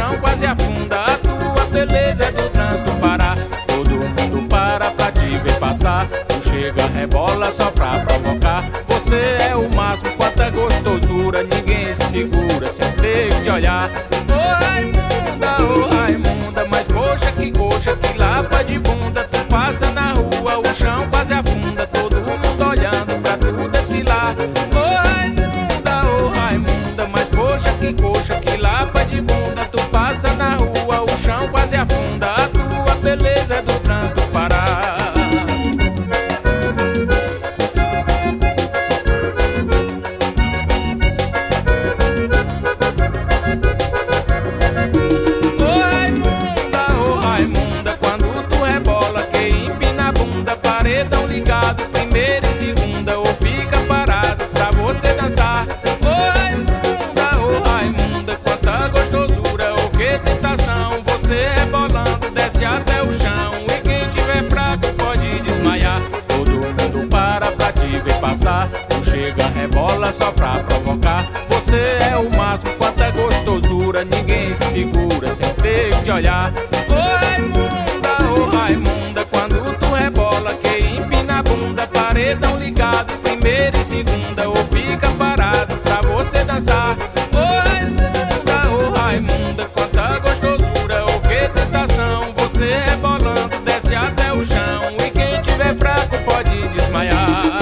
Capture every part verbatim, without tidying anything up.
chão quase afunda. A tua beleza é do trânsito parar. Todo mundo para pra te ver passar. Tu chega, rebola só pra provocar. Você é o máximo, quanta gostosura. Ninguém se segura sem ter que te olhar. Ô Raimunda, ô Raimunda, mas poxa que coxa, que lapa de bunda. Tu passa na rua, o chão quase afunda. Todo mundo olhando pra tu desfilar. Ô Raimunda, ô Raimunda, mas poxa que coxa, que lapa de bunda. Tu passa na rua, o chão quase afunda. A tua beleza é do trânsito parar. Primeira e segunda, ou fica parado pra você dançar. Ô Raimunda, ô Raimunda, quanta gostosura, ô que tentação. Você rebolando, desce até o chão. E quem tiver fraco pode desmaiar. Todo mundo para pra te ver passar. Tu chega, rebola só pra provocar. Você é o máximo, quanta gostosura. Ninguém se segura sem ter que te olhar. Ô Raimunda, ô Raimunda, quando tu rebola, que empina a bunda. Paredão ligado, primeira e segunda, ou fica parado pra você dançar. Ô Raimunda, ô Raimunda, quanta gostosura, ô que tentação. Você rebolando, desce até o chão. E quem tiver fraco pode desmaiar.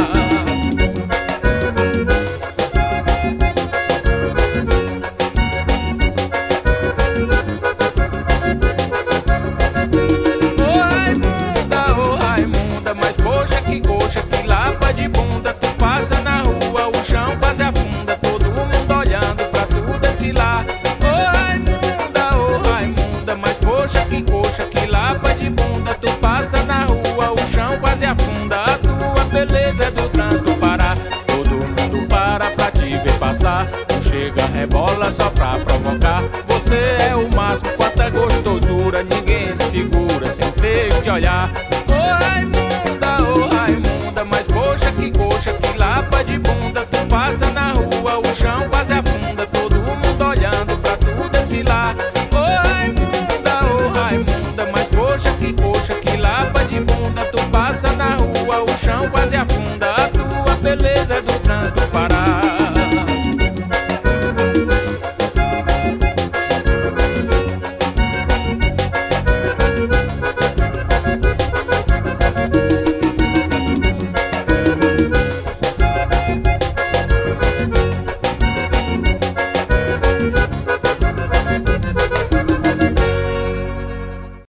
Que lapa de bunda, tu passa na rua, o chão quase afunda. Todo mundo olhando pra tu desfilar. Ô Raimunda, ô Raimunda, mas poxa que coxa, que lapa de bunda. Tu passa na rua, o chão quase afunda. A tua beleza é do trânsito parar. Todo mundo para pra te ver passar. Tu chega, rebola só pra provocar. Você é o máximo, quanta gostosura. Ninguém se segura sem ter que te olhar. Ô Raimunda, ô Raimunda, mas poxa que coxa, que lapa de bunda. Tu passa na rua, o chão quase afunda. Todo mundo olhando pra tu desfilar. Ô Raimunda, ô Raimunda, mas poxa que coxa, que lapa de bunda. Tu passa na rua, o chão quase afunda. A tua beleza